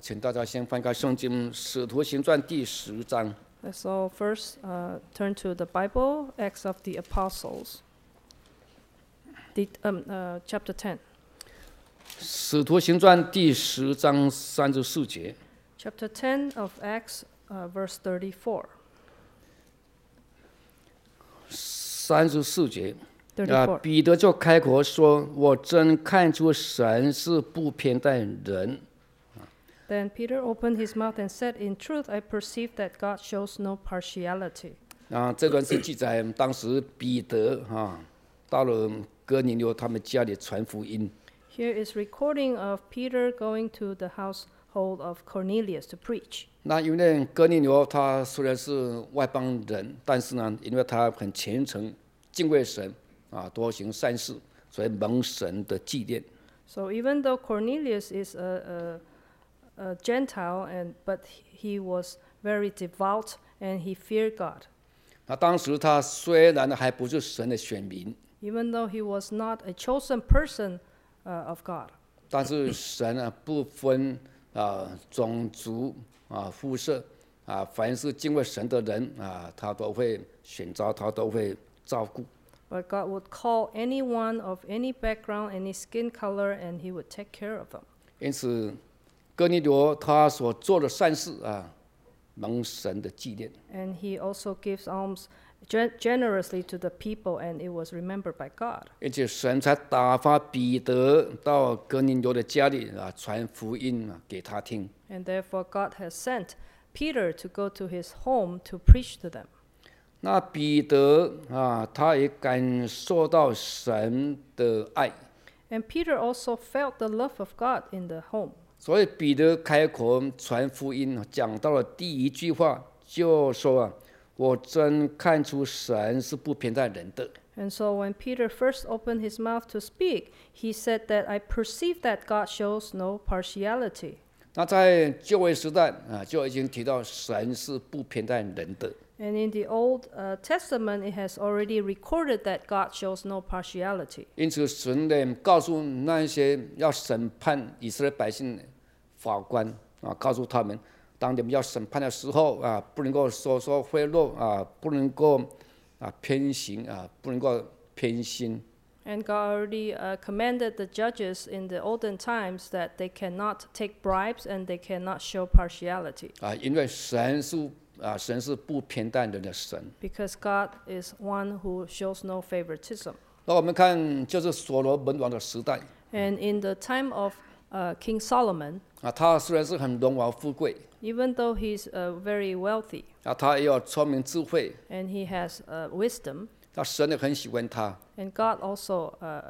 请大家先翻开圣经《使徒行传》第10章。 So first, turn to the Bible, Acts of the Apostles, chapter 10. 使徒行传第10章34节。 Chapter 10 of Acts, verse 34. 34节。 34. 彼得就开口说：“我真看出神是不偏待人。” Then Peter opened his mouth and said, "In truth, I perceive that God shows no partiality." 这段是记载当时彼得到了哥尼流他们家里传福音。 Here is recording of Peter going to the household of Cornelius to preach. 因为哥尼流他虽然是外邦人，但是呢，因为他很虔诚、敬畏神多行善事，所以蒙神的纪念。 So even though Cornelius is a Gentile, but he was very devout and he feared God. 当时他虽然还不是神的选民， Even though he was not a chosen person of God. 但是神不分种族肤色凡是敬畏神的人他都会选召，他都会照顾。 But God would call anyone of any background, any skin color, and he would take care of them. 因此哥尼流他所做的善事蒙神的纪念。 And he also gives alms generously to the people, and it was remembered by God. 而且神才打发彼得到哥尼流的家里传福音给他听。 And therefore God has sent Peter to go to his home to preach to them. 那彼得他也感受到神的爱。 And Peter also felt the love of God in the home. 所以彼得开口传福音，讲到了第一句话，就说我真看出神是不偏待人的。 And so when Peter first opened his mouth to speak, he said that I perceive that God shows no partiality. 那在旧约时代就已经提到神是不偏待人的。 And in the Old Testament, it has already recorded that God shows no partiality. 因此神呢告诉那些要审判以色列百姓的法官告诉他们，当你们要审判的时候不能够收贿赂不能够偏行不能够偏心。 And God already commanded the judges in the olden times that they cannot take bribes and they cannot show partiality. 因为神是不偏待人的神。 Because God is one who shows no favoritism. 那我们看就是所罗门王的时代 And in the time of King Solomon, 他虽然是很荣华富贵 even though he's very wealthy 他也有聪明智慧 and he has wisdom, 神也很喜欢他。 and God also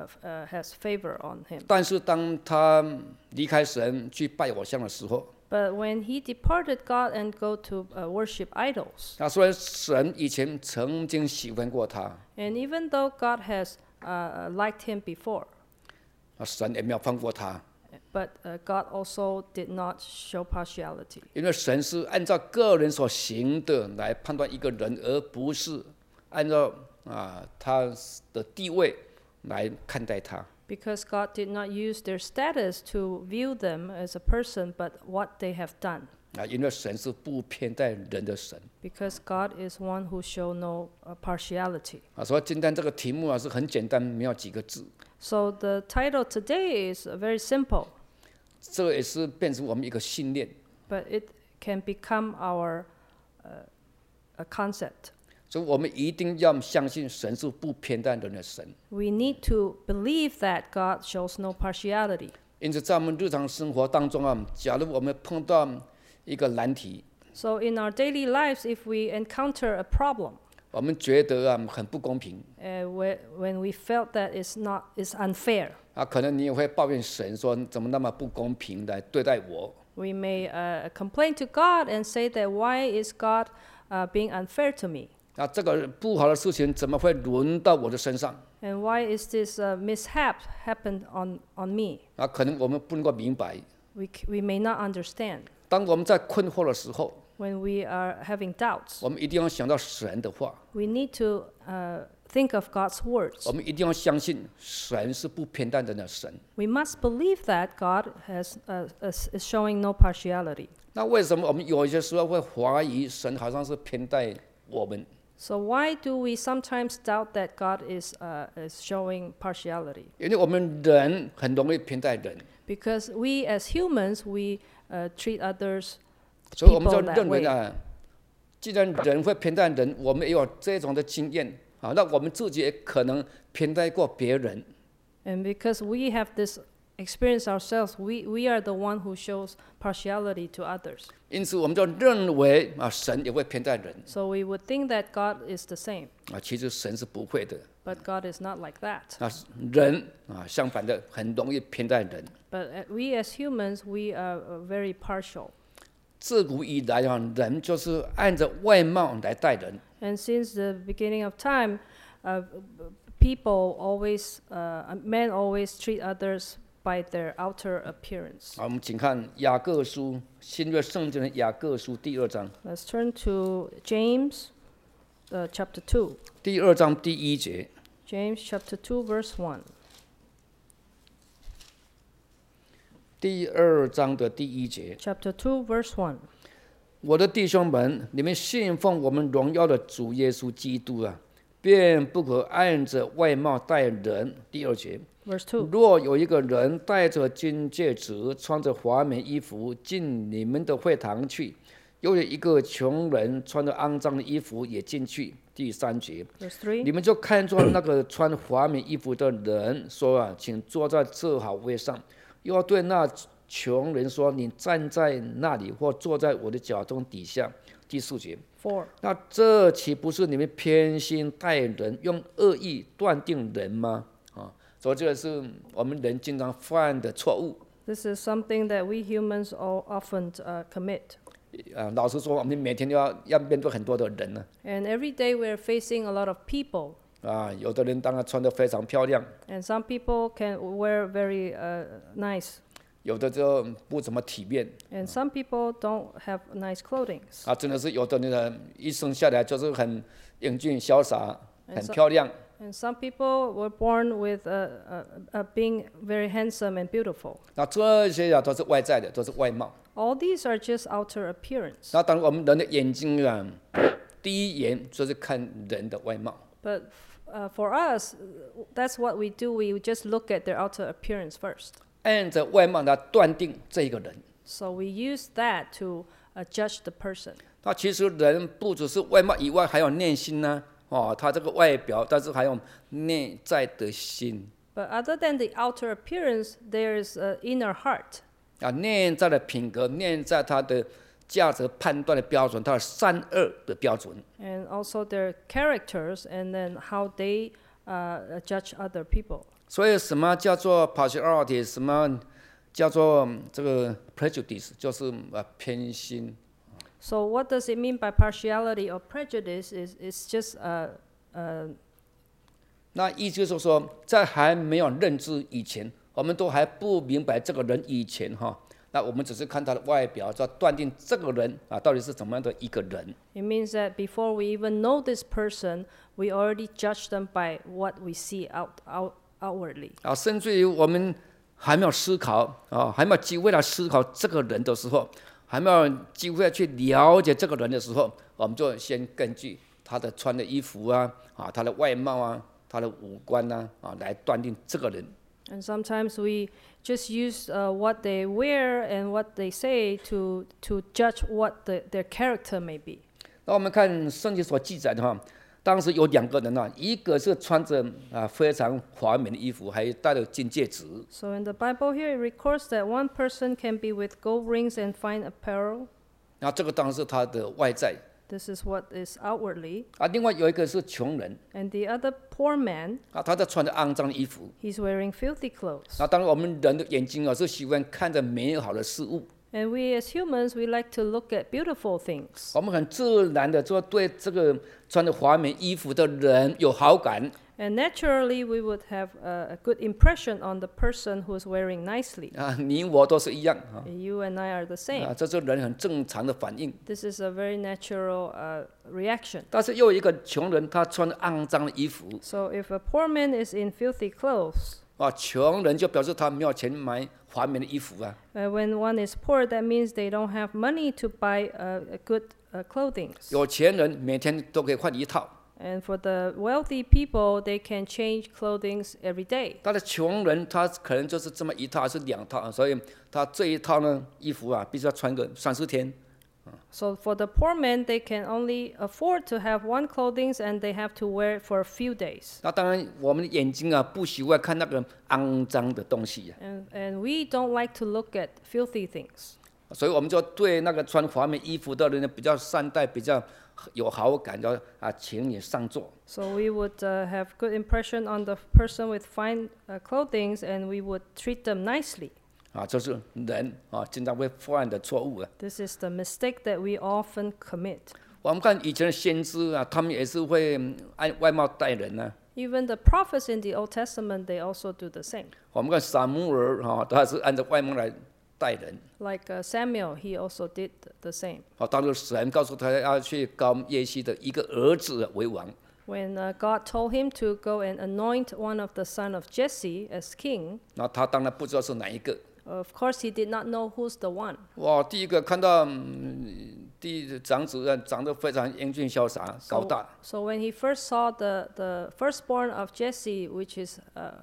has favor on him. 但是当他离开神去拜偶像的时候 But when he departed God and go to worship idols, 虽然神以前曾经喜欢过他 and even though God has liked him before, 神也没有放过他， but God also did not show partiality. 因为神是按照个人所行的来判断一个人，而不是按照他的地位来看待他。 Because God did not use their status to view them as a person, but what they have done. 因为神是不偏待人的神。 Because God is one who show no partiality. 所以今天这个题目是很简单，没有几个字。 So the title today is very simple, 这也是变成我们一个信念。 but it can become our a concept. 所以我们一定要相信神是不偏待人的神。 We need to believe that God shows no partiality. 因此，在我们日常生活当中假如我们碰到一个难题， So in our daily lives, if we encounter a problem, 我们觉得很不公平 when we felt that it's unfair, 可能你也会抱怨神说怎么那么不公平来对待我。 we may complain to God and say that why is God being unfair to me? 这个不好的事情怎么会轮到我的身上？ And why is this mishap happened on me? 可能我们不能够明白。 We may not understand. 当我们在困惑的时候， When we are having doubts, 我们一定要想到神的话。 we need to think of God's words. 我们一定要相信神是不偏待人的神。 We must believe that God is showing no partiality. 那为什么我们有些时候会怀疑神好像是偏待我们？ So why do we sometimes doubt that God is showing partiality? 因为我们人很容易偏待人， Because we as humans, we treat others 所以我们就 people that 认为 way. 既然人会偏待人，我们也有这种的经验啊，那我们自己也可能偏待过别人。 And because we have this experience ourselves, we are the one who shows partiality to others. 因此，我们就认为神也会偏待人 So we would think that God is the same, 其实神是不会的。 but God is not like that. 人相反的很容易偏待人。 But we as humans, we are very partial. 自古以来人就是按着外貌来待人。 And since the beginning of time, people always, men always treat others by their outer appearance. 好，我们请看雅各书，新约圣经的雅各书第2章， Let's turn to James chapter 2. 第2章第1节。 James chapter 2, verse 1. 第2章的第1节。 Chapter 2, verse 1. 我的弟兄们，你们信奉我们荣耀的主耶稣基督便不可按着外貌待人。第2节。 Verse 2. 若有一个人戴着金戒指，穿着华美衣服进你们的会堂去，又有一个穷人穿着肮脏的衣服也进去。第3节。 Verse 3. 你们就看作那个穿华美衣服的人说请坐在这好位上，又要对那穷人说你站在那里，或坐在我的脚中底下。第4节。 4. 那这岂不是你们偏心待人，用恶意断定人吗？所以这个是我们人经常犯的错误。 This is something that we humans often commit. 老实说，我们每天都要面对很多的人呢。 And every day we're facing a lot of people. 有的人当然穿得非常漂亮， And some people can wear very nice. 有的就不怎么体面。 And some people don't have nice clothing. 真的是有的人一生下来就是很英俊潇洒， And 很漂亮。 And some people were born with being very handsome and beautiful. 那这些都是外在的，都是外貌。 All these are just outer appearance. 那当然，我们人的眼睛第一眼就是看人的外貌。 But for us, that's what we do. We just look at their outer appearance first. 按着外貌来断定这一个人。 So we use that to judge the person. 那其实人不只是外貌以外，还有内心呢。他这个外表，但是还有内在的心。 But other than the outer appearance, there is an inner heart. 内在的品格，内在他的价值判断的标准，他的善恶的标准。 And also their characters, and then how they judge other people. 所以什么叫做 partiality？ 什么叫做这个 prejudice？ 就是偏心。 So what does it mean by partiality or prejudice? It's just 那意思就是说，在还没有认知以前，我们都还不明白这个人以前那我们只是看他的外表，就断定这个人到底是怎么样的一个人。 It means that before we even know this person, we already judge them by what we see outwardly. 甚至于我们还没有思考还没有机会来思考这个人的时候，还没有机会去了解这个人的时候，我们就先根据他的穿的衣服他的外貌他的五官来断定这个人。 And sometimes we just use what they wear and what they say to judge what their character may be. 那我们看圣经所记载的当时有2个人一个是穿着非常华美的衣服，还戴着金戒指。 So in the Bible here, it records that one person can be with gold rings and fine apparel. 那这个当然是他的外在。 This is what is outwardly. 另外有一个是穷人 And the other poor man, 他在穿着肮脏的衣服。 he's wearing filthy clothes. 那当然我们人的眼睛是喜欢看着美好的事物。 And we as humans, we like to look at beautiful things. 我们很自然的就对这个穿着华美衣服的人有好感。 And naturally, we would have a good impression on the person who's wearing nicely. 你我都是一样 You and I are the same. 这是人很正常的反应。 This is a very natural reaction. 但是又有一个穷人，他穿肮脏的衣服 So if a poor man is in filthy clothes, 穷人就表示他没有钱买华美的衣服啊。 when one is poor, that means they don't have money to buy good clothing. 有钱人每天都可以换一套， And for the wealthy people, they can change clothing every day. 但是穷人他可能就是这么一套还是两套，所以他这一套呢衣服啊，必须要穿个30天。 So for the poor men, they can only afford to have one clothing and they have to wear it for a few days. 那当然，我们的眼睛啊不喜欢看那个肮脏的东西 And we don't like to look at filthy things. 所以我们就对那个穿华美衣服的人呢比较善待，比较有好感，就请你上座。 So we would have good impression on the person with fine clothing and we would treat them nicely. 这是人经常会犯的错误 This is the mistake that we often commit. 我们看以前的先知啊，他们也是会按外貌待人啊。 Even the prophets in the Old Testament, they also do the same. 我们看撒母耳他是按照外貌来待人。 Like Samuel, he also did the same. 当时神告诉他要去膏耶西的一个儿子为王。 When God told him to go and anoint one of the son of Jesse as king, 那他当然不知道是哪一个。 of course he did not know who's the one. 哇，第一个看到第一长子长得非常英俊潇洒，高大。 So when he first saw the firstborn of Jesse, which is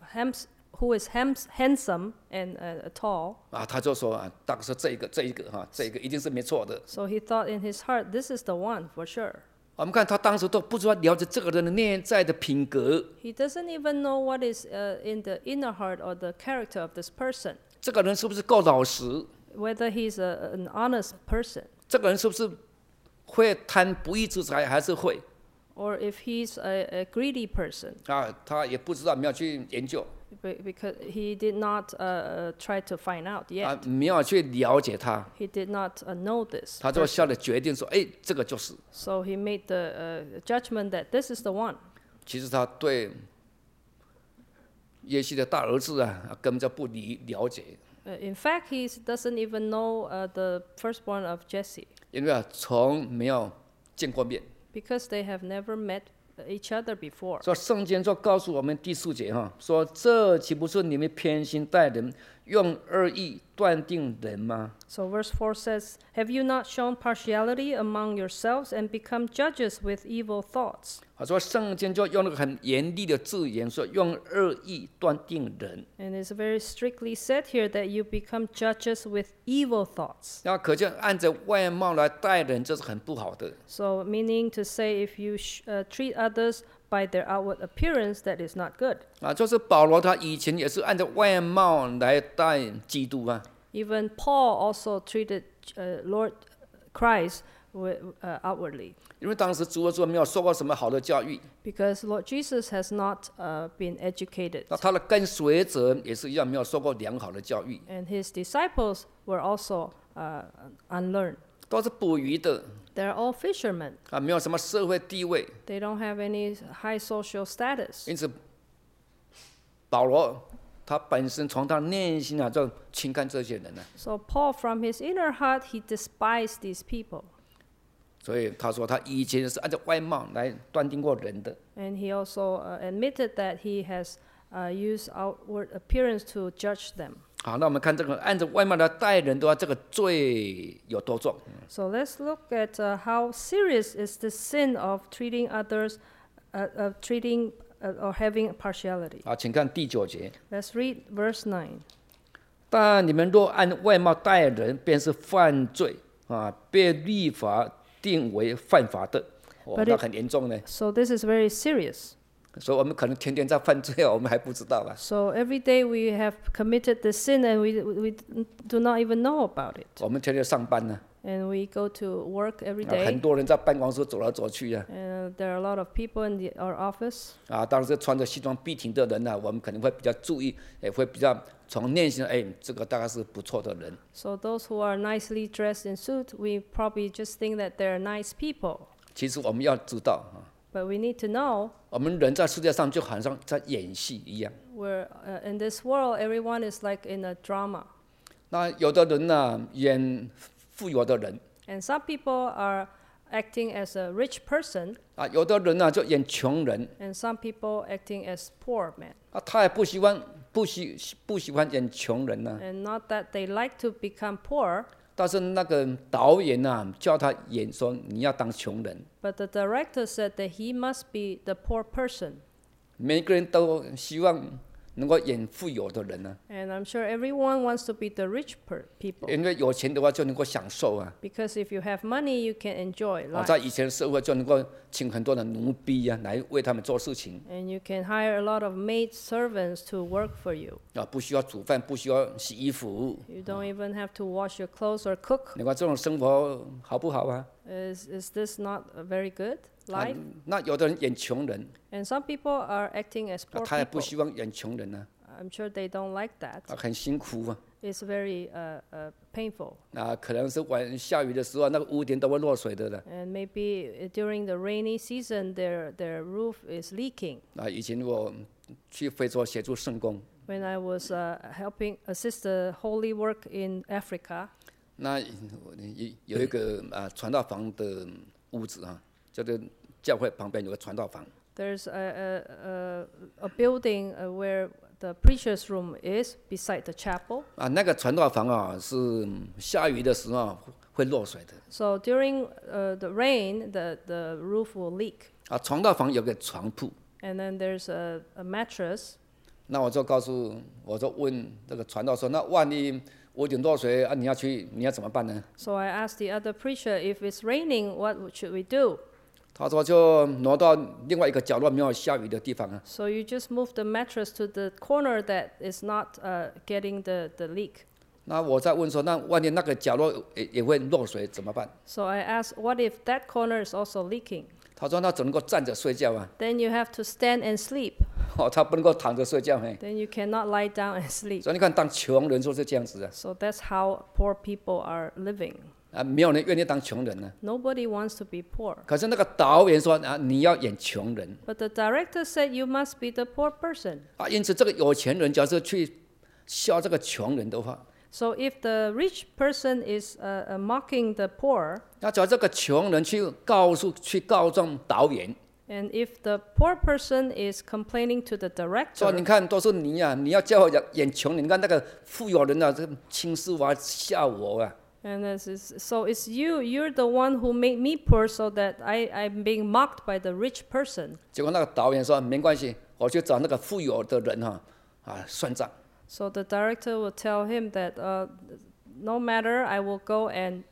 who is handsome and tall, 他就说大概是这一个一定是没错的。 so he thought in his heart, this is the one for sure. 我们看他当时都不知道了解这个人的内在的品格， He doesn't even know what is in the inner heart or the character of this person, 这个人是不是够老实？ whether he's an honest person, 这个人是不是会贪不义之财，还是会 or if he's a greedy person, 他也不知道，没有去研究 because he did not try to find out yet. 没有去了解他， He did not know this. 他就下了决定说：“这个就是。 So he made the judgment that this is the one. ” 其实他对耶西的大儿子根本就不了解， In fact, he doesn't even know the firstborn of Jesse 因为从没有见过面。 because they have never met each other before. 所以圣经就告诉我们第4节说：“这岂不是你们偏心待人，用恶意断定人吗？” So verse 4 says, "Have you not shown partiality among yourselves and become judges with evil thoughts?" 他说圣经就用了个很严厉的字眼，说用恶意断定人。 And it's very strictly said here that you become judges with evil thoughts. 那可见按着外貌来待人，这是很不好的。 So meaning to say if you treat others by their outward appearance, that is not good. 就是保罗他以前也是按照外貌来待基督啊。 Even Paul also treated Lord Christ outwardly. 因为当时主耶稣没有受过什么好的教育， Because Lord Jesus has not been educated. 那他的跟随者也是一样没有受过良好的教育， And his disciples were also unlearned. 都是捕鱼的 They're all fishermen. 没有什么社会地位， They don't have any high social status. 因此保罗他本身从他内心就轻看这些人了。 So Paul, from his inner heart, he despised these people. 所以他说他以前是按照外貌来断定过人的。 And he also admitted that he has used outward appearance to judge them. 好，那我们看这个按照外貌来待人的话，这个罪有多重？ So let's look at how serious is the sin of treating others, or having partiality. 请看第9节。 Let's read verse 9. 但你们若按外貌待人，便是犯罪被律法定为犯法的。那很严重呢。 So this is very serious. 所以我们可能天天在犯罪，我们还不知道吧。 So every day we have committed the sin and we do not even know about it. 我们天天上班呢， And we go to work every 很 day. 多人在办公室走来走去啊。 And there are a lot of people in our office. 当时穿着西装笔挺的人我们可能会比较注意，也会比较从内心这个大概是不错的人。 So those who are nicely dressed in suit, we probably just think that they're nice people. 其实我们要知道 But we need to know 我们人在世界上就好像在演戏一样。 we're in this world, everyone is like in a drama. 那有的人呢，演富有的人 And some people are acting as a rich person, 啊，有的人呢就演穷人 and some people acting as poor men. 啊，他也不喜欢演穷人呢、 And not that they like to become poor, 但是那个导演呢，叫他演说你要当穷人， but the director said that he must be the poor person. 每个人都希望能够演富有的人呢、 And I'm sure everyone wants to be the rich people. 因为有钱的话就能够享受啊。 Because if you have money, you can enjoy 啊， life. 在以前的社会就能够请很多的奴婢啊来为他们做事情 And you can hire a lot of maid servants to work for you. 啊，不需要煮饭，不需要洗衣服。 You don't even have to wash your clothes or cook. 你看这种生活好不好啊？ Is this not a very good 啊 life? 那有的人演穷人， And some people are acting as 啊 poor 他也不 people. 希望演穷人呢、 I'm sure they don't like that. 啊，很辛苦啊。 It's very painful. 啊，可能是下雨的时候，那个屋顶都会落水的了。 And maybe during the rainy season, their roof is leaking. 啊，以前我去非洲协助圣工， When I was helping assist the holy work in Africa, 那有一个传道房的屋子啊，就是教会旁边有个传道房。 there's a building where the preacher's room is beside the chapel. 啊，那个传道房啊，是下雨的时候会落水的。 So during the rain, the roof will leak. 啊，传道房有个床铺， And then there's a mattress. 那我就问这个传道说，那万一屋顶落水啊，你要怎么办呢？ So I asked the other preacher, if it's raining, what should we do? 他说就挪到另外一个角落没有下雨的地方啊。 So you just move the mattress to the corner that is not getting the leak. 那我再问说，那万一那个角落也会落水怎么办？ So I asked, what if that corner is also leaking? 他说那只能够站着睡觉啊， Then you have to stand and sleep. 哦，他不能够躺着睡觉嘿。 Then you cannot lie down and sleep. 所以你看，当穷人就是这样子啊， So that's how poor people are living. 啊，没有人愿意当穷人呢、 Nobody wants to be poor. 可是那个导演说啊，你要演穷人 But the director said you must be the poor person. 啊，因此这个有钱人假设去笑这个穷人的话， So if the rich person is mocking the poor, 那只要这个穷人去告状导演， and if the poor person is complaining to the 说 director, 你看都是你啊，你要叫我演穷人，你看那个富有人啊，这个轻视我啊，笑我啊， and so it's you're the one who made me poor so that I'm being mocked by the rich person. 结果那个导演说没关系，我去找那个富有的人算账。 So the director will tell him that no matter, I will go and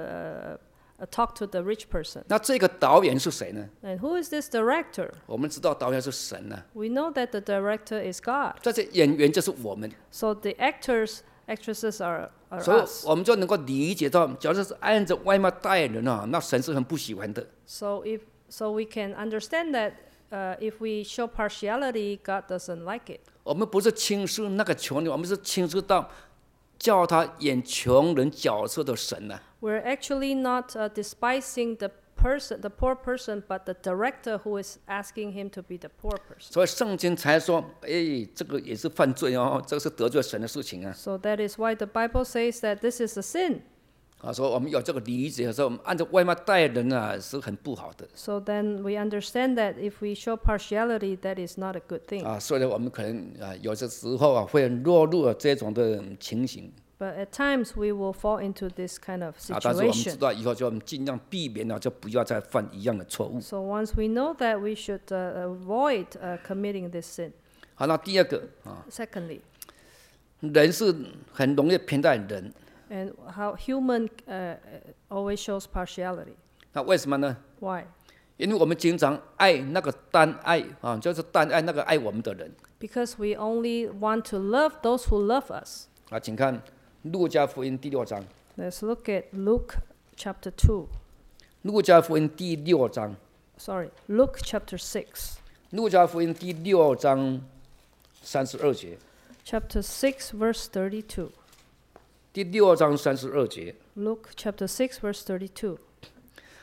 talk to the rich person. 那这个导演是谁呢？ And who is this director? 我们知道导演是神啊， We know that the director is God. 这些演员就是我们， So the actresses are 所以 us. 我们就能够理解到，假如是按着外貌待人啊，那神是很不喜欢的。 So we can understand that if we show partiality, God doesn't like it. 我们不是轻视那个穷人，我们是轻视到叫他演穷人角色的神啊。 We're actually not despising the poor person, but the director who is asking him to be the poor person. 所以圣经才说，这个也是犯罪哦，这个是得罪神的事情啊。 So that is why the Bible says that this is a sin. 所以我们有这个理解的时候，我们按照外貌待人啊，是很不好的。 So then we understand that if we show partiality, that is not a good thing. 所以我们可能有些时候会落入这种的情形。 But at times we will fall into this kind of 但是我们知 situation. 道以后就尽量避免了，就不要再犯一样的错误。 So once we know that, we should avoid committing this sin. 好，那第二个 Secondly, 人是很容易偏待人， and how human always shows partiality. 那为什么呢？ Why? 因为我们经常爱那个单爱就是单爱那个爱我们的人 Because we only want to love those who love us. 请看路加福音第6章。 Let's look at Luke chapter 2. 路加福音第6章， Sorry, Luke chapter 6. 路加福音第6章32节， Chapter 6, verse 32. 第6章32节。 Luke chapter 6, verse 32.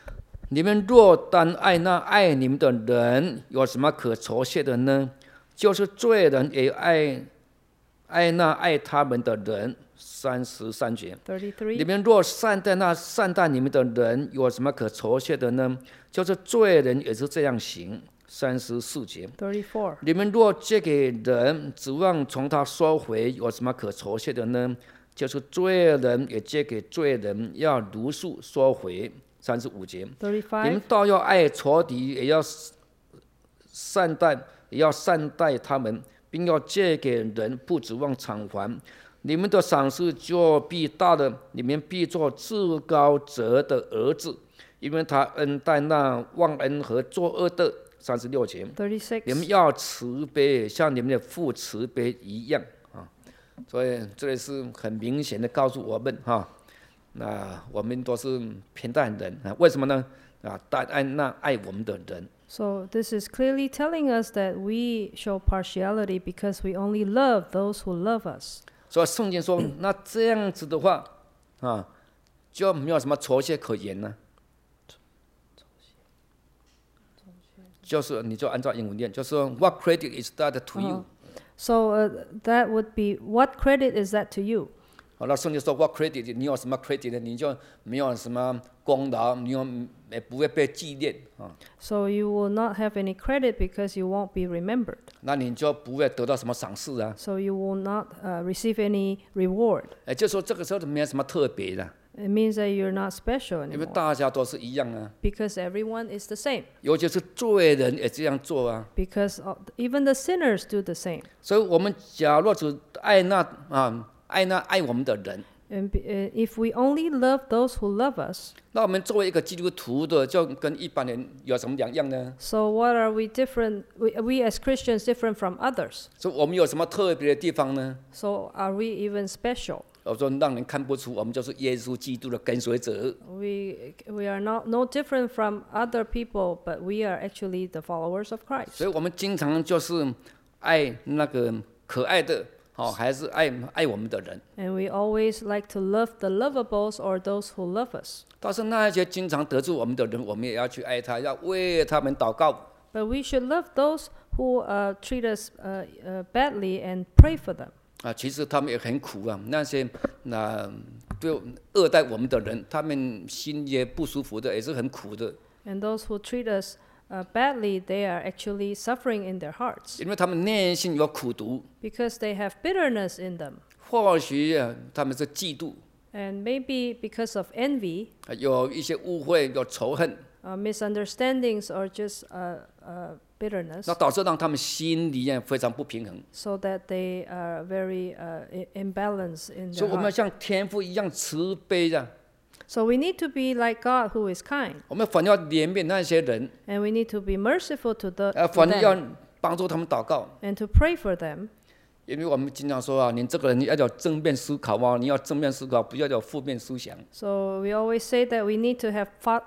你们若单爱那爱你们的人，有什么可酬谢的呢？就是罪人也爱那爱他们的人。33节。你们若善待那善待你们的人，有什么可酬谢的呢？就是罪人也是这样行。34节。你们若借给人，指望从他收回，有什么可酬谢的呢？就是罪人也借给罪人，要如数收回。35节。你们倒要爱仇敌，也要善待他们，并要借给人，不指望偿还。你们的赏赐就必大了，你们必做至高者的儿子，因为他恩待那忘恩和作恶的。36节。你们要慈悲，像你们的父慈悲一样啊。所以这里是很明显的告诉我们哈，那我们都是偏待人啊，为什么呢？啊，但爱那爱我们的人。 So this is clearly telling us that we show partiality because we only love those who love us. 所以圣经说，那这样子的话啊，就没有什么酬谢可言呢。就是你就按照英文念，就是 What credit is that to you? So that would be what credit is that to you? 好了，圣经说 What credit？ 你有什么 credit 呢？你就没有什么功劳，你也不会被纪念啊。 So you will not have any credit because you won't be remembered. 那你就不会得到什么赏识啊。 So you will not receive any reward. 就说这个时候没有什么特别的。 It means that you're not special 因为 anymore. 大家都是一样啊。 Because everyone is the same. 尤其是罪人也这样做啊。 Because even the sinners do the same. 所以我们假若只爱爱我们的人。 And if we only love those who love us, 那我们作为一个基督徒的，就跟一般人有什么两样呢？ So what are we different? We as Christians different from others. 所以我们有什么特别的地方呢？ So are we even special? 我说让人看不出我们就是耶稣基督的跟随者。 We are not no different from other people, but we are actually the followers of Christ. 所以我们经常就是爱那个可爱的。还是爱我们的人。 And we always like to love the lovables or those who love us. 但是那些经常得罪我们的人，我们也要去爱他，要为他们祷告。 But we should love those who treat us badly and pray for them. 其实他们也很苦啊，那些对恶待我们的人，他们心也不舒服的，也是很苦的。 And those who treat us badly, they are actually suffering in their hearts. 因为他们内心有苦毒。 Because they have bitterness in them. 或许他们是嫉妒。 And maybe because of envy. 有一些误会，有仇恨。 Misunderstandings or just bitterness. 那导致让他们心里非常不平衡。 So that they are very imbalanced in their heart. 所以我们要像天父一样慈悲的。 So we need to be like God who is kind. 我们反要怜悯那些人。 And we need to be merciful to them. 反要帮助他们祷告。 And to pray for them. 因为我们经常说啊，你这个人你要有正面思考啊，你要正面思考，不要有负面思想。 So we always say that we need to have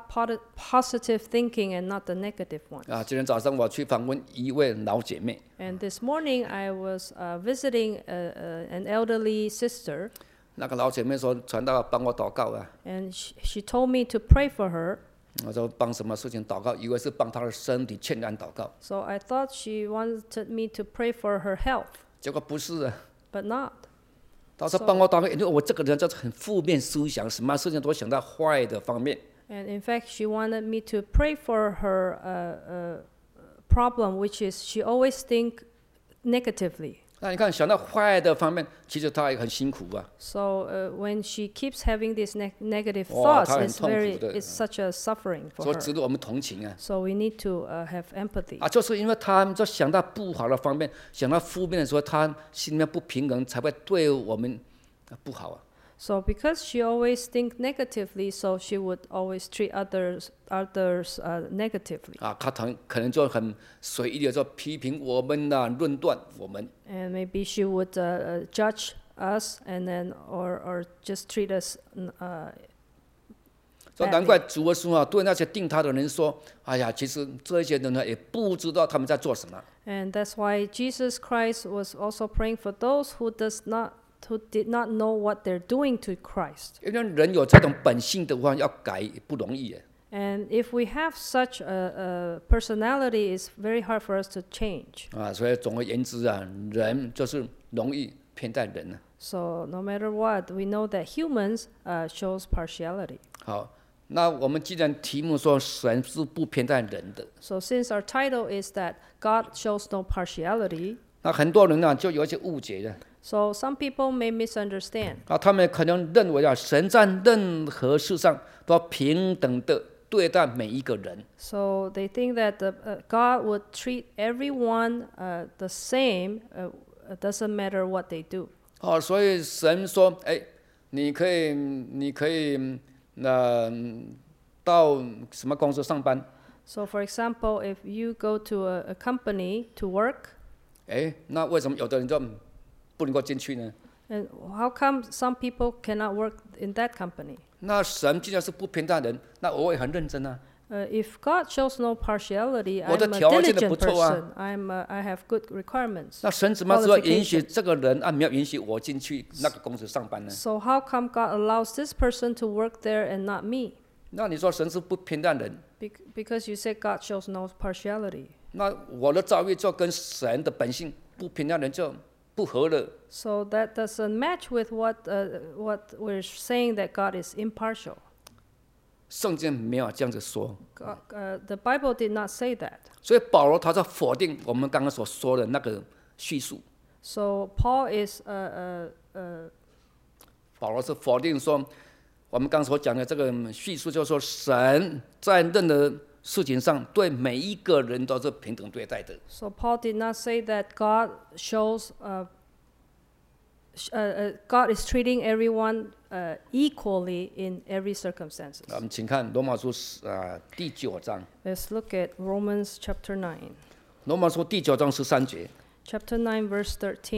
positive thinking and not the negative ones. 今天早上我去访问一位老姐妹。 And this morning I was visiting an elderly sister. 那个老姐妹说，传道帮我祷告啊。 And she told me to pray for her. 我说帮什么事情祷告？以为是帮她的身体健康祷告。 So I thought she wanted me to pray for her health. 结果不是啊。 But not. 她说帮我祷告，因为我这个人就是很负面思想，什么事情都想到坏的方面。 And in fact, she wanted me to pray for her problem, which is she always think negatively. 那你看，想到坏的方面，其实她也很辛苦啊。 So when she keeps having these negative thoughts, it's such a suffering for her. 所以值得我们同情啊。 So we need to have empathy. 就是因为他就想到不好的方面，想到负面的时候，他心里面不平衡，才会对我们不好啊。 So because she always think negatively, so she would always treat others negatively. 他可能就很随意的就批评我们啊，论断我们。 And maybe she would judge us, and then or just treat us. 所以难怪主耶稣啊，对那些定他的人说：“哎呀，其实这些人呢，也不知道他们在做什么。” And that's why Jesus Christ was also praying for those who did not know what they're doing to Christ. 因为人有这种本性的话，要改也不容易。 And if we have such a personality, it's very hard for us to change. 所以总而言之啊，人就是容易偏待人啊。 So no matter what, we know that humans shows partiality. 好，那我们既然题目说神是不偏待人的， So since our title is that God shows no partiality, 那很多人呢就有一些误解的。 so some people may misunderstand. 他们可能认为啊，神在任何事上都要平等的对待每一个人。 So they think that God would treat everyone the same. Doesn't matter what they do. 所以神说，你可以到什么公司上班？ So for example, if you go to a company to work, 那为什么有的人就不能够进去呢？ and how come some people cannot work in that company? 那神既然是不偏待人，那我也很认真啊。 If God shows no partiality, 我的 I'm a 条件 diligent 不错啊。 person. I have good requirements. 那神怎么只会允许这个人没有允许我进去那个公司上班呢？ So how come God allows this person to work there and not me? 那你说神是不偏待人， Because you said God shows no partiality. 那我的遭遇就跟神的本性不偏待人就不合了。 So that doesn't match with what we're saying that God is impartial. 圣经没有这样子说， The Bible did not say that. 所以保罗他在否定我们刚刚所说的那个叙述。 So Paul is 保罗是否定说，我们刚刚所讲的这个叙述，就是说神在任何事情上对每一个人都是平等对待的。 So Paul did not say that God shows God is treating everyone equally in every circumstances. 我们请看罗马书第9章， Let's look at Romans chapter 9. 罗马书第9章13节， Chapter 9 verse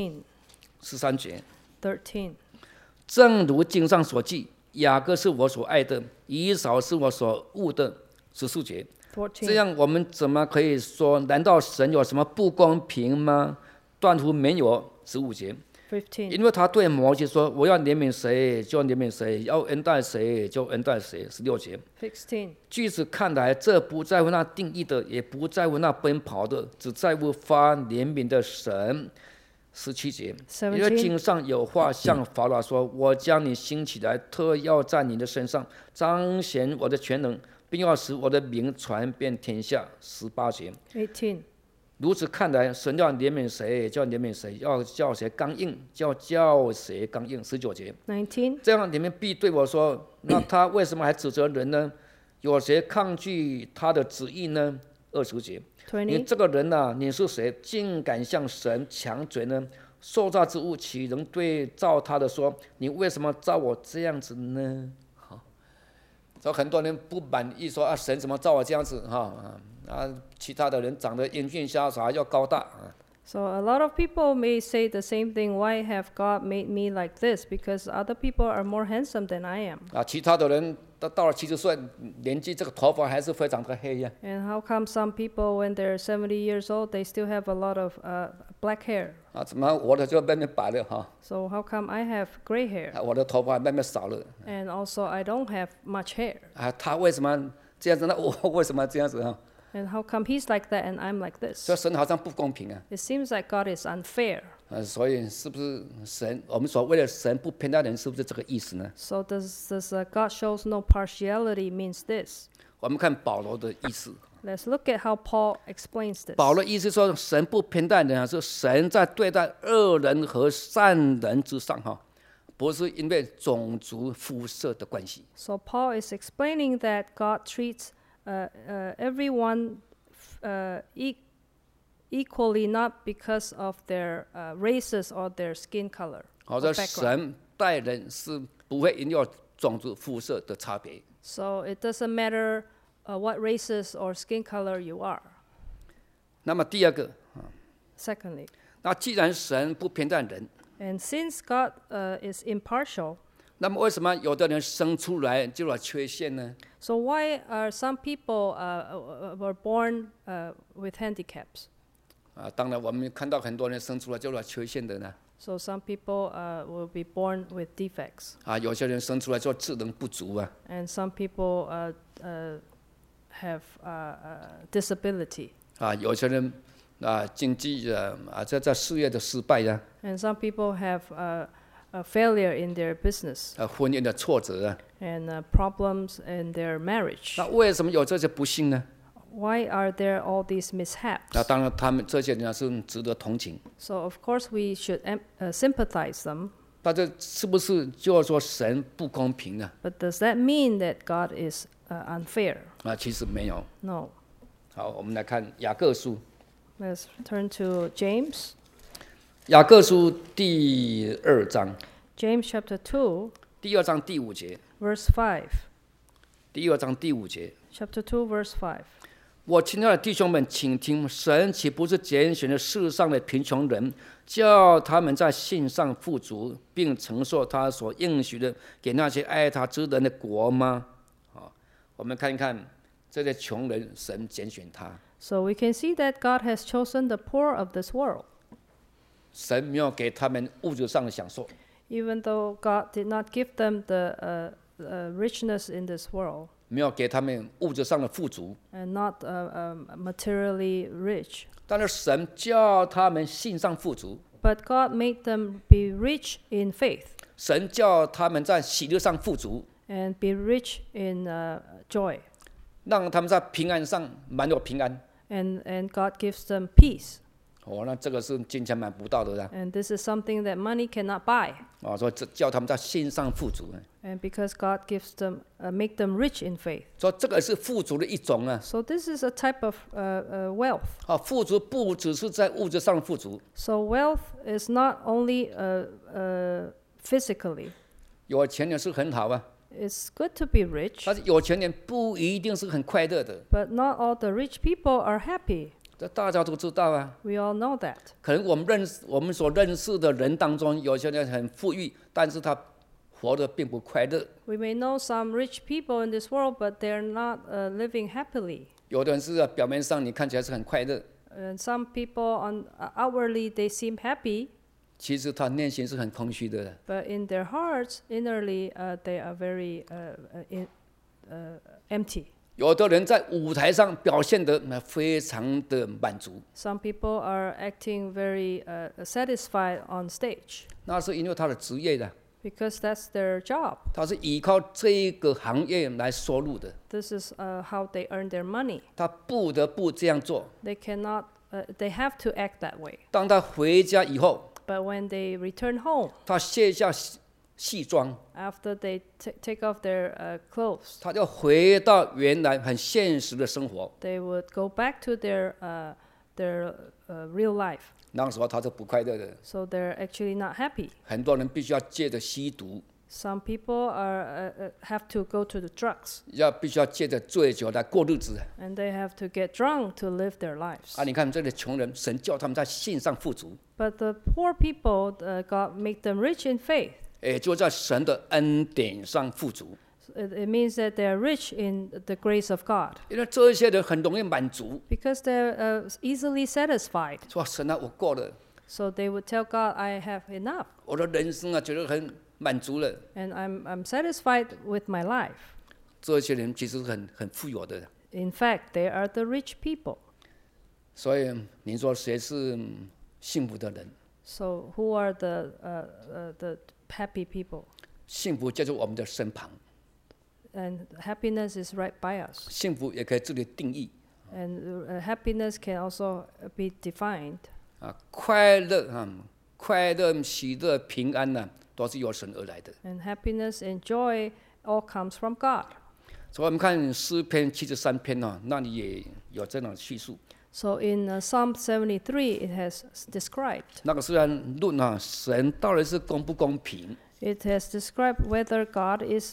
13节， 13. 正如经上所记，雅各是我所爱的，以扫是我所恶的。14节，这样我们怎么可以说？难道神有什么不公平吗？断乎没有。15节。 15. 因为他对摩西说：“我要怜悯谁就怜悯谁，要恩待谁就恩待谁。”16节。 16. 据此看来，这不在乎那定义的，也不在乎那奔跑的，只在乎发怜悯的神。17节。因为经上有话向法老说：“我将你兴起来，特要在你的身上彰显我的全能，并要使我的名传遍天下。”18节。 18. 如此看来，神要怜悯谁就怜悯谁，要叫谁刚硬就叫谁刚硬。19节。 19. 这样你们必对我说：“那他为什么还指责人呢？有谁抗拒他的旨意呢？”20节。你这个人啊，你是谁，竟敢向神强嘴呢？受造之物岂能对照他的说：“你为什么造我这样子呢？”好，所以很多人不满意说神怎么造我这样子其他的人长得英俊潇洒又高大。 So a lot of people may say the same thing. Why have God made me like this? Because other people are more handsome than I am. 其他的人到了70岁年纪，这个头发还是非常的黑呀。 And how come some people, when they're 70 years old, they still have a lot of black hair? 怎么我的就慢慢白了哈？ So how come I have gray hair? 我的头发慢慢少了。 And also I don't have much hair. 他为什么这样子？那我为什么这样子啊？ And how come he's like that and I'm like this? 所以神好像不公平啊。 It seems like God is unfair. 所以是不是神？我们所谓的神不偏待人，是不是这个意思呢？ So does God shows no partiality means this? 我们看保罗的意思。 Let's look at how Paul explains this. 保罗意思说，神不偏待人是神在对待恶人和善人之上不是因为种族肤色的关系。 So Paul is explaining that God treats everyone equally, not because of their races or their skin color. 好的，神待人是不会因为种族肤色的差别。 So it doesn't matter what races or skin color you are. 那么第二个， Secondly, 那既然神不偏待人， and since God is impartial, 那么为什么有的人生出来就有缺陷呢？ so why are some people were born with handicaps? 当然我们看到很多人生出来就有缺陷的呢。 So some people will be born with defects. 有些人生出来就智能不足啊。 And some people have disability. 有些人经济在事业的失败呀， And some people have a failure in their business 婚姻的挫折啊。 and problems in their marriage. 那为什么有这些不幸呢？ Why are there all these mishaps? 那当然，他们这些人是值得同情。 So of course we should sympathize them. 但这是不是就是说神不公平呢？ But does that mean that God is unfair? 其实没有。 No. 好，我们来看雅各书。 Let's turn to James. 雅各书第2章， James chapter 2, 第2章第5节， verse 5. 第2章第5节。 Chapter 2, verse 5. 我亲爱的弟兄们，请听，神岂不是拣选了世上的贫穷人，叫他们在信上富足，并承受他所应许的给那些爱他之人的国吗？我们看一看这些穷人，神拣选他。 So we can see that God has chosen the poor of this world. 神没有给他们物质上的享受， Even though God did not give them the richness in this world 没有给他们物质上的富足， and not materially rich, 但是神叫他们信上富足， but God made them be rich in faith 神叫他们在喜乐上富足， and be rich in joy. 让他们在平安上满有平安。 And God gives them peace. 那这个是金钱买不到的啦。 And this is something that money cannot buy. 所以叫他们在信上富足。 And because God gives them, make them rich in faith. 所以这个是富足的一种啊。 So this is a type of wealth. 富足不只是在物质上的富足， So wealth is not only physically. 有钱人是很好啊， It's good to be rich, 但是有钱人不一定是很快乐的， but not all the rich people are happy. 这大家都知道啊。 We all know that. 可能我们所认识的人当中，有些人很富裕，但是他活得并不快乐。 We may know some rich people in this world, but they're not living happily. 有的人是表面上你看起来是很快乐， And some people outwardly they seem happy, 其实他内心是很空虚的。 but in their hearts, innerly, they are very empty. 有的人在舞台上表现得非常的满足， Some people are acting very satisfied on stage 那是因为他的职业的， because that's their job. 他是依靠这个行业来收入的， This is how they earn their money. 他不得不这样做。 They cannot. They have to act that way. 当他回家以后， But when they return home, 他卸下西装， after they take off their clothes, 他就回到原来很现实的生活。 they would go back to their real life. 那时候他是不快乐的。 So they're actually not happy. 很多人必须要借着吸毒， Some people have to go to the drugs, 必须要借着醉酒来过日子。 and they have to get drunk to live their lives. 你看这里穷人，神叫他们在信上富足， But the poor people, God make them rich in faith. 也就在神的恩典上富足。 It means that they are rich in the grace of God 因为这些人很容易满足， because they're easily satisfied. 说神啊，我够了， So they would tell God, "I have enough, 我的人生觉得很满足了。 and I'm satisfied with my life." 这些人其实很富有的， In fact, they are the rich people. 所以您说谁是幸福的人？ So who are the happy people? 幸福就在我们的身旁， And happiness is right by us. 幸福也可以自己定义。 And happiness can also be defined. 快乐、喜乐、平安都是由神而来的。 And happiness and joy all comes from God. 所以我们看诗篇73篇那里也有这样的叙述。 So in Psalm 73, it has described. 那个虽然论神到底是公不公平， It has described whether God is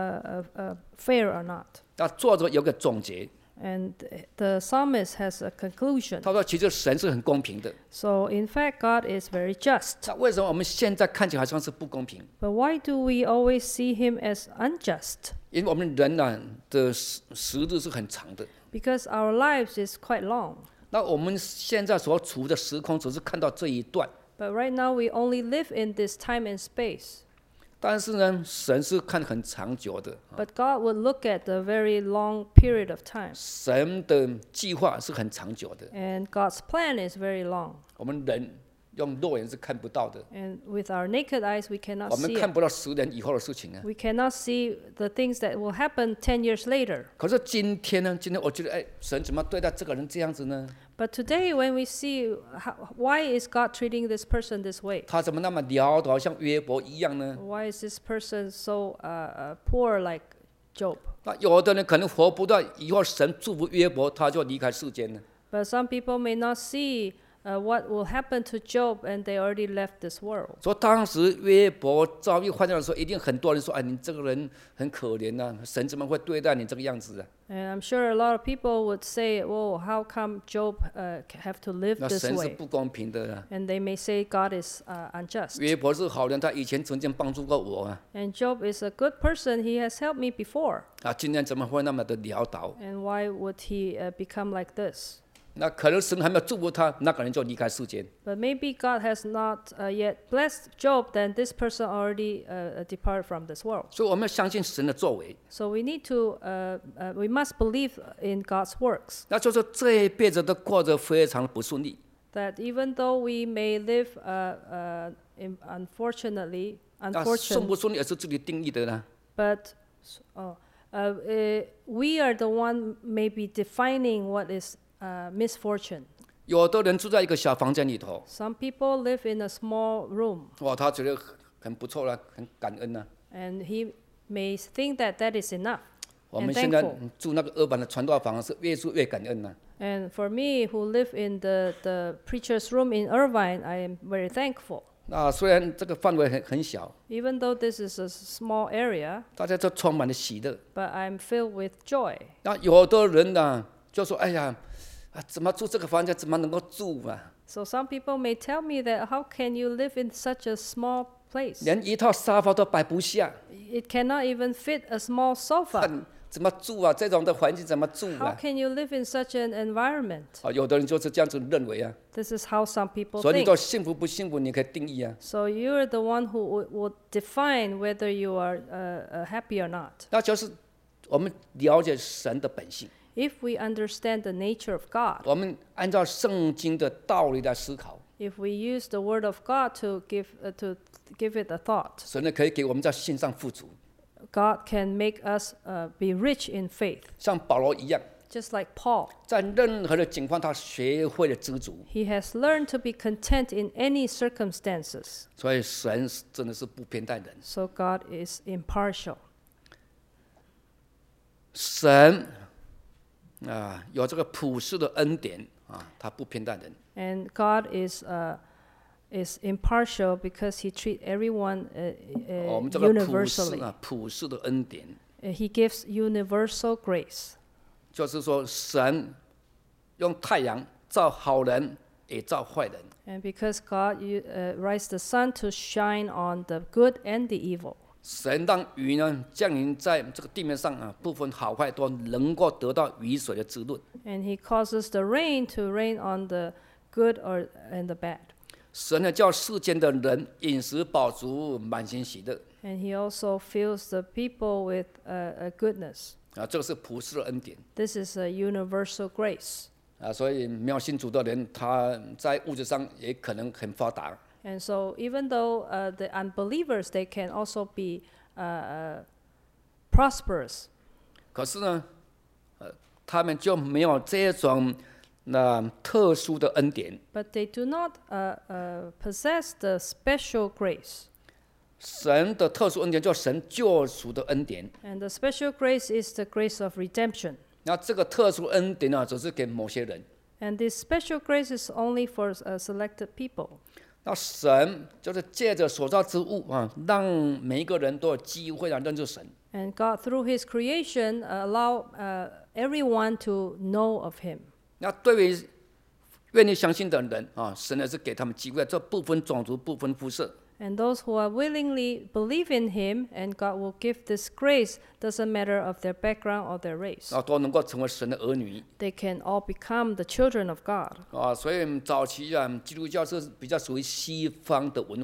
fair or not. 那作者有个总结， And the psalmist has a conclusion. 他说其实神是很公平的。 So in fact, God is very just. 那为什么我们现在看起来好像是不公平？ But why do we always see him as unjust? 因为我们人的时日是很长的。 Because our lives is quite long. 那我们现在所处的时空只是看到这一段， But right now we only live in this time and space. 但是呢，神是看很长久的， But God would look at a very long period of time. 神的计划是很长久的， And God's plan is very long. 我们人用肉眼是看不到的， And with our naked eyes, we cannot 我们 see 看 it. 不到10年以后的事情啊。 We cannot see the things that will happen 10 years later. 可是今天呢？今天我觉得，神怎么对待这个人这样子呢？ But today, when we see why is God treating this person this way? 他怎么那么潦倒，像约伯一样呢？ Why is this person so poor like Job? 那有的人可能活不到以后，神祝福约伯，他就离开世间了。 But some people may not see what will happen to Job, and they already left this world. 所以当时约伯遭遇患难的时候，一定很多人说：“你这个人很可怜呐、神怎么会对待你这个样子啊 And I'm sure a lot of people would say, "Oh, how come Job have to live？” 那 this 神是 way? 不公平的啊。 And they may say God is unjust. 约伯是好人，他以前曾经帮助过我啊， And Job is a good person. He has helped me before. 今天怎么会那么的潦倒？ And why would he become like this? 那可能神还没有祝福他，那个人就离开世间。 But maybe God has not yet blessed Job, then this person already departed from this world. 所以我们要相信神的作为， So we need to, we must believe in God's works. 那就是这一辈子都过得非常不顺利。 That even though we may live unfortunately, 那顺不顺利也是自己定义的啦。 but we are the one maybe defining what is misfortune. 有的人住在一个小房间里头， Some people live in a small room, 哇，他觉得很不错啦，很感恩呐、 and he may think that that is enough. 我们 And 现在 thankful. 住那个2版的传道房是越住越感恩呐、 And for me, who live in the preacher's room in Irvine, I am very thankful. 那虽然这个范围很小， Even though this is a small area, 大家都充满了喜乐。 but I'm filled with joy. 那有的人呢、就说：“哎呀，怎么住这个房间，怎么能够住啊？ So some people may tell me that how can you live in such a small place? 连一套沙发都摆不下， It cannot even fit a small sofa. 怎么住啊？这种的环境怎么住 How 啊？” can you live in such an environment? 有的人就是这样子认为啊。 This is how some people 所以你 think. 说幸福不幸福，你可以定义啊。 So you're the one who would define whether you are happy or not. 那就是我们了解神的本性， If we understand the nature of God, 我们按照圣经的道理来思考， if we use the Word of God to give it a thought, 神呢可以给我们在信上富足， God can make us be rich in faith. 像保罗一样， Just like Paul, 在任何的情况他学会了知足， he has learned to be content in any circumstances. 所以神真的是不偏待人。 So God is impartial. 神有这个普世的恩典他不偏待人。 And God is impartial because He treats everyone 我们这个 universally. 普世的恩典， He gives universal grace. 就是说神用太阳照好人，也照坏人。 And because God raised the sun to shine on the good and the evil. 神让雨呢降临在这个地面上不分好坏都能够得到雨水的滋润。 And He causes the rain to rain on the good and the bad. 神呢叫世间的人饮食饱足，满心喜乐。 And He also fills the people with goodness. 这个是普世的恩典。 This is a universal grace. 所以没有信主的人，他在物质上也可能很发达。 And so even though the unbelievers, they can also be prosperous. 可是呢，他们就没有这种特殊的恩典。 But they do not possess the special grace. 神的特殊恩典就是神救赎的恩典。 And the special grace is the grace of redemption. 那这个特殊恩典只是给某些人。 And this special grace is only for selected people. 那神就是借着所造之物让每一个人都有机会来认识神。 And God, through His creation, allow everyone to know of Him. 那对于愿意相信的人神也是给他们机会，这不分种族，不分肤色。 And those who are willingly believe in Him, and God will give this grace, doesn't matter of their background or their race. 都能够成为神的儿女。 They can all become the children of God. 所以早期基督教是比较属于西方的文化。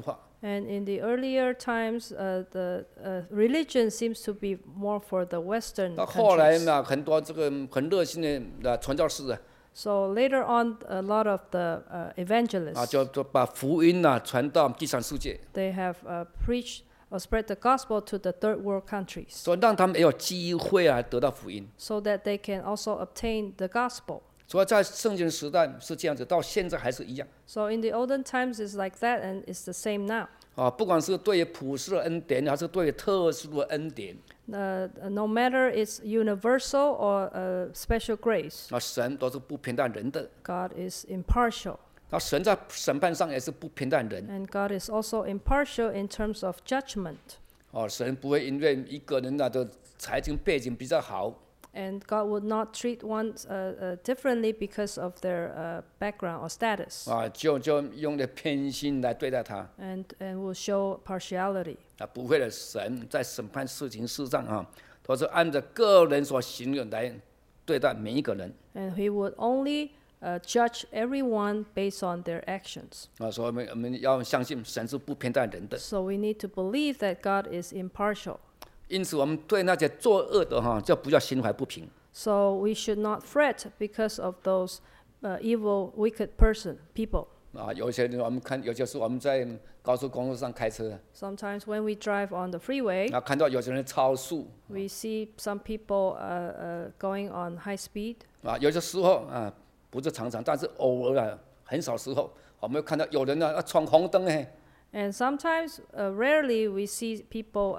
And in the earlier times, the religion seems to be more for the Western 到后来 countries. 呢，很多这个很热心的传教士 So later on, a lot of the 啊， evangelists, 就把福音传到第三世界， they have preached or spread the gospel to the third world countries, 所以让他们也有机会得到福音。 so that they can also obtain the gospel. 所以在圣经时代是这样子，到现在还是一样 So in the olden times, it's like that, and it's the same now. 啊。不管是对于普世的恩典，还是对于特殊的恩典 No matter it's universal or special grace, 啊，神都是不偏待人的。 God is impartial. 那神在审判上也是不偏待人 And God is also impartial in terms of judgment. 哦，神不会因为一个人的财经背景比较好 And God would not treat one differently because of their background or status, 啊，就用的偏心来对待他 and will show partiality. 啊，不会的。神在审判事情事上啊，都是按照个人所行的来对待每一个人 And He would only judge everyone based on their actions. 啊，所以我们要相信神是不偏待人的。 So we need to believe that God is impartial. 因此，我们对那些作恶的就不要心怀不平 So we should not fret because of those evil, wicked people. 啊。有些人我们看，有些时候我们在高速公路上开车 Sometimes when we drive on the freeway, 啊，看到有些人超速 we see some people going on high speed. 啊，有些时候啊，不是常常，但是偶尔很少时候，我们会看到有人闯红灯 And sometimes, rarely, we see people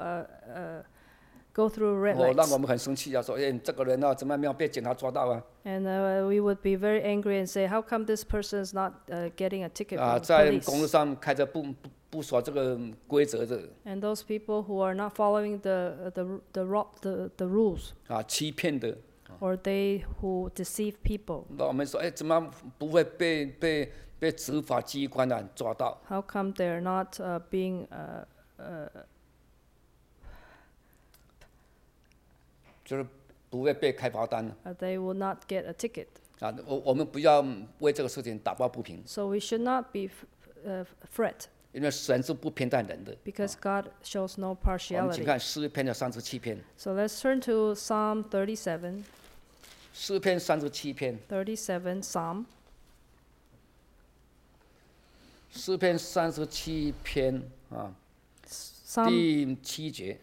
go through red 让 lights. 我们很生气说，这个人怎么没有被警察抓到啊？ And we would be very angry and say, how come this person is not getting a ticket 啊， from 在 police? 公路上开着不守这个规则的 And those people who are not following the rules, 啊，欺骗的， or they who deceive people, 那我们说，怎么不会被执法机关抓到？ how come they're not being 就是不会被开罚单 they will not get a ticket. 啊！我们不要为这个事情打抱不平， So we should not be fret, 因为神是不偏待人的。 because God shows no 我们请 partiality. 看诗篇的37篇， So let's turn to Psalm 37. 诗篇37篇， 37 Psalm. 诗篇37篇啊， Psalm 第7节，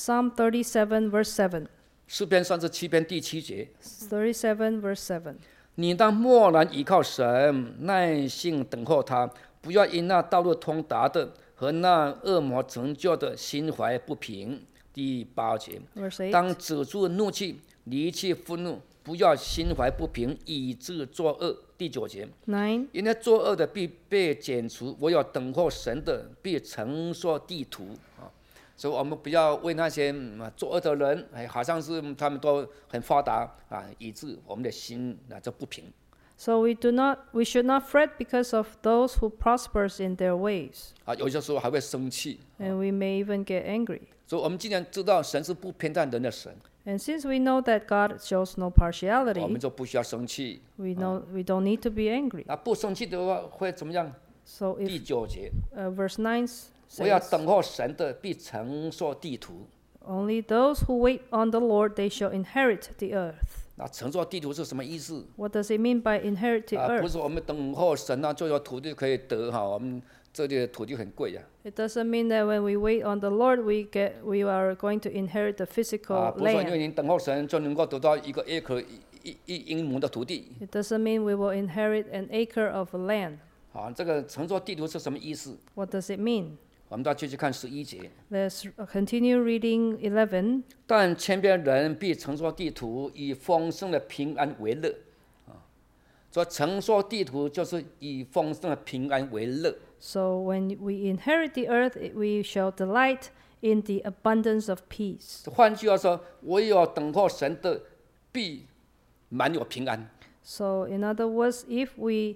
37 verse 7. 诗篇37篇第7节， 37 verse 7. 你当默然倚靠神，耐心等候他，不要因那道路通达的和那恶魔成就的心怀不平。第8节， Verse 8. 当止住怒气，离弃愤怒，不要心怀不平，以致作恶。第9节， 9. 因为作恶的必被剪除，唯有等候神的必承受地土啊。所以我们不要为那些作恶的人，好像是他们都很发达啊，以致我们的心就不平。 So we should not fret because of those who prospers in their ways, 啊，有些时候还会生气。 and we may even get angry. 所以我们既然知道神是不偏待人的神， And since we know that God shows no 我们 partiality, 就不需要生气。 we don't need to be angry. 那不生气的话会怎么样？ So 第 if 9节， verse 9 我要 says, 等候神的，必承受地土。 only those who wait on the Lord, they shall inherit the earth. 那承受地土是什么意思？ What does it mean by inherit the 不 earth? 是我们等候神就有土地可以得我们这里的土地很贵呀。 It doesn't mean that when we wait on the Lord, we are going to inherit the physical 不是说因 land. 为你等候神就能够得到1个acre一英亩的土地。 It doesn't mean we will inherit an acre of land. 这个承受地土是什么意思？ What does it mean? 我们再继续看11节。 Let's continue reading 11. 但谦卑人必承受地土，以丰盛的平安为乐。所以承受地土就是以丰盛的平安为乐。 So when we inherit the earth, we shall delight in the abundance of peace. 换句话说，唯有等候神的，必满有平安。 So in other words, if we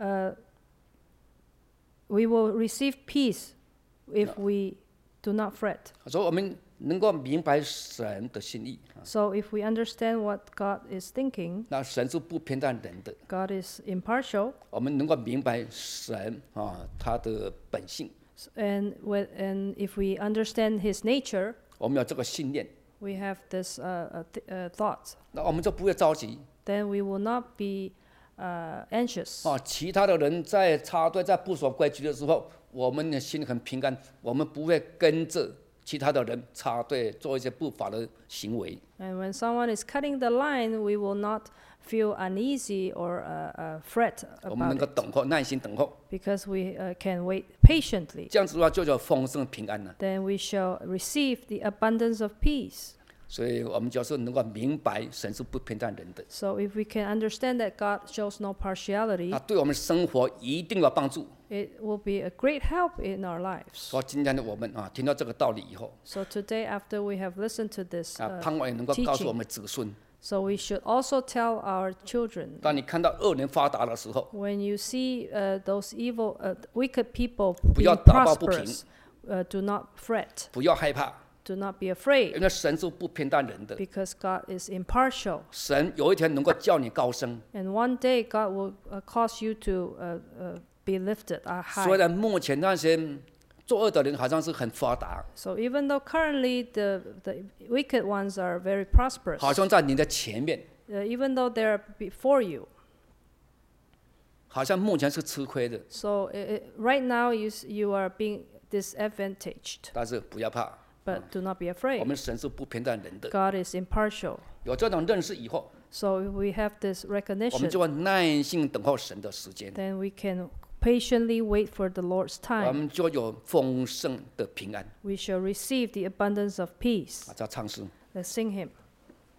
will receive peace if we do not fret. 所以我们能够明白神的心意。 So if we understand what God is thinking, 那神是不偏待人的， God is impartial. 我们能够明白神他的本性。 And if we understand His nature, 我们有这个信念， we have this thought, 那我们就不会着急。 then we will not be anxious. 其他的人在插队、在不守规矩的时候，我们的心很平安，我们不会跟着其他的人插队做一些不法的行为。 And when someone is cutting the line, we will not feel uneasy or fret 我们能 about 够 it 等候，耐心等候， because we can wait patiently. 这样子的话就叫丰盛平安了。 Then we shall receive the abundance of peace. 所以我们就是能够明白神是不偏待人的， So if we can understand that God shows no partiality, 那对我们生活一定有帮助。 it will be a great help in our lives. 所以今天的我们听到这个道理以后， So today, after we have listened to this 盼望也能够告诉 teaching, 我们子孙， so we should also tell our children, 当你看到恶人发达的时候， when you see those evil, wicked people 不要 being 打抱不平， prosperous, do not fret, 不要害怕， do not be afraid, 因为神是不偏待人的。 because God is impartial. 神有一天能够叫你高升， And one day, God will cause you to be lifted 虽 high. 然目前那些作恶的人好像是很发达， So even though currently the wicked ones are very prosperous, 好像在你的前面， even though they're before you, 好像目前是吃亏的， so right now you are being disadvantaged, 但是不要怕， but do not be 我 afraid. 们神是不偏待人的。 God is impartial. 有这种认识以后， So if we have this 我们 recognition, 就会耐心等候神的时间， then we can patiently wait for the Lord's 我 time. 们就有丰盛的平安。 We shall receive the abundance of peace. 叫唱诗 Let's sing him.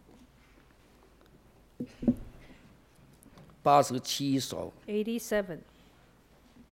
87首， 87.